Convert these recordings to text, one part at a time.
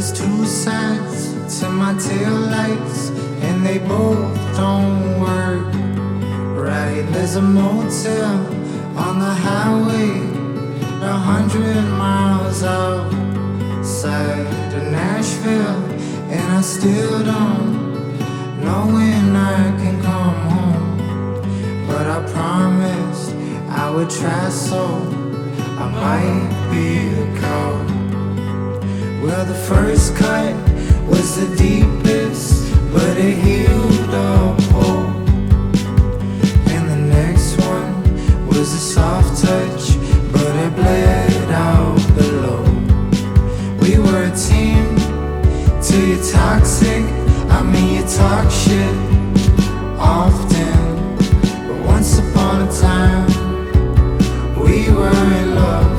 there's two sides to my taillights, and they both don't work right. There's a motel on the highway, 100 miles outside of Nashville, and I still don't know when I can come home. But I promised I would try, so I might be a coward. Well, the first cut was the deepest, but it healed up whole. And the next one was a soft touch, but it bled out below. We were a team till you're toxic. I mean, you talk shit often, but once upon a time we were in love.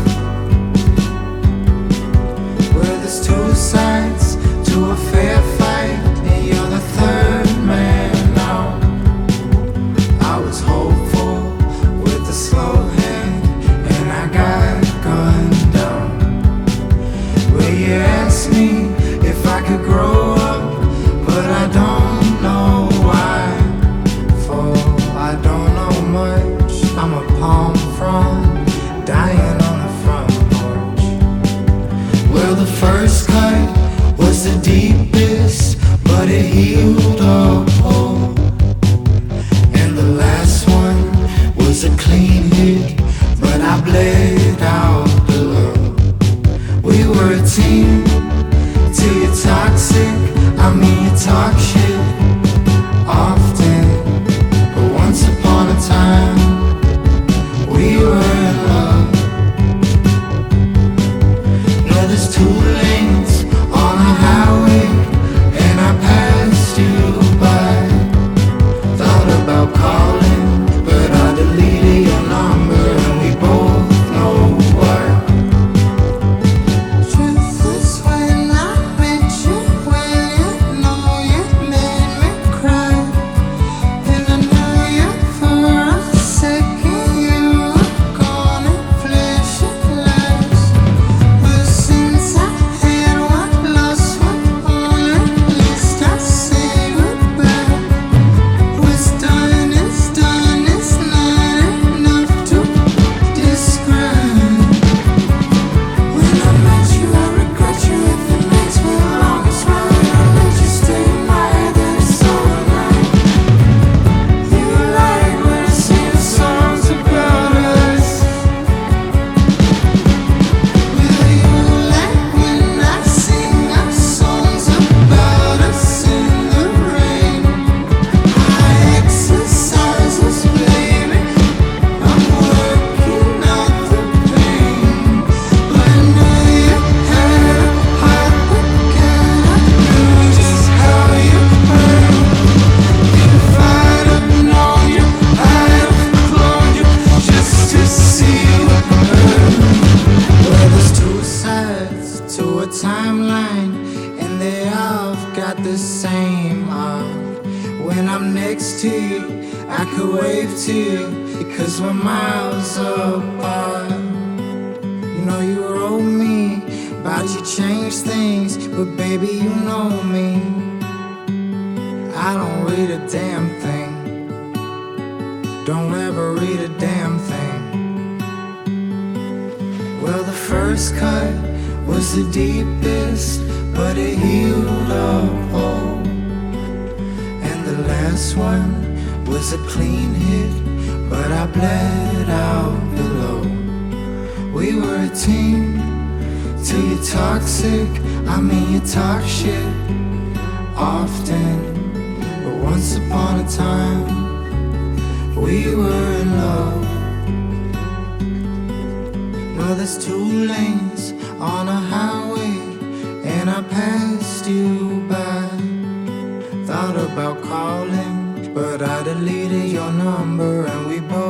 Well, there's two sides to a fair fight, and you're the third man now. I was hopeful with a slow hand, and I got gunned down. Well, you asked me if I could grow up, but I don't know why. For I don't know much. I'm a palm frond dying on the front porch. Well, the first cut was the deepest, but it healed up whole. And the last one was a clean hit, but I bled out below. We were a team till you're toxic. I mean, you talk shit often, but once upon a time we were in love. Now there's two lanes on a highway, and I passed you by. Thought about calling, but I deleted your number, and we both know why. Truth is, when I met you, when you know you made me cry, and I knew you for a second, you were gone and flesh and lies. But since I had one lost one, at least I say goodbye. What's done is done, it's not enough to describe. When I met you, I regret you if it makes me long as mine. I let you stay in my head, that it's alright. You like when I sing the songs about us. Will you like when I sing our songs about us in the rain? I exercise us, baby. I'm working out the pain. But I know you had a heart, but God, I knew just how you burn. If I'd have known you, I'd have cloned you just to see you burn. Well, there's two sides to a timeline, and they all got the same arc. When I'm next to you, I could wave to you, because we're miles apart. You know you wrote me about you changed things, but baby, you know me, I don't read a damn thing. Don't ever read a damn thing. Well, the first cut was the deepest, but it healed up whole. And the last one was a clean hit, but I bled out below. We were a team till you're toxic. I mean, you talk shit often, but once upon a time we were in love. Now there's two lanes on a highway, and I passed you by. Thought about calling, but I deleted your number, and we both